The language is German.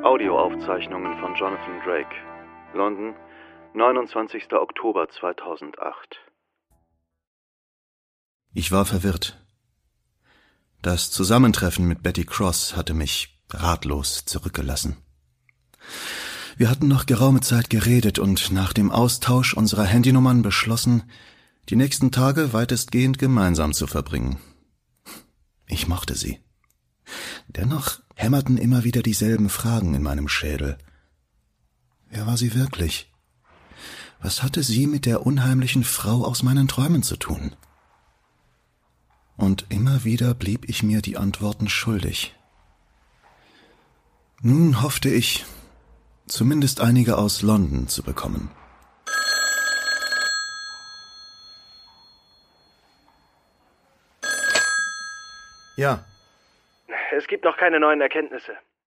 Audioaufzeichnungen von Jonathan Drake. London, 29. Oktober 2008. Ich war verwirrt. Das Zusammentreffen mit Betty Cross hatte mich ratlos zurückgelassen. Wir hatten noch geraume Zeit geredet und nach dem Austausch unserer Handynummern beschlossen, die nächsten Tage weitestgehend gemeinsam zu verbringen. Ich mochte sie. Dennoch hämmerten immer wieder dieselben Fragen in meinem Schädel. Wer war sie wirklich? Was hatte sie mit der unheimlichen Frau aus meinen Träumen zu tun? Und immer wieder blieb ich mir die Antworten schuldig. Nun hoffte ich, zumindest einige aus London zu bekommen. Ja. Es gibt noch keine neuen Erkenntnisse.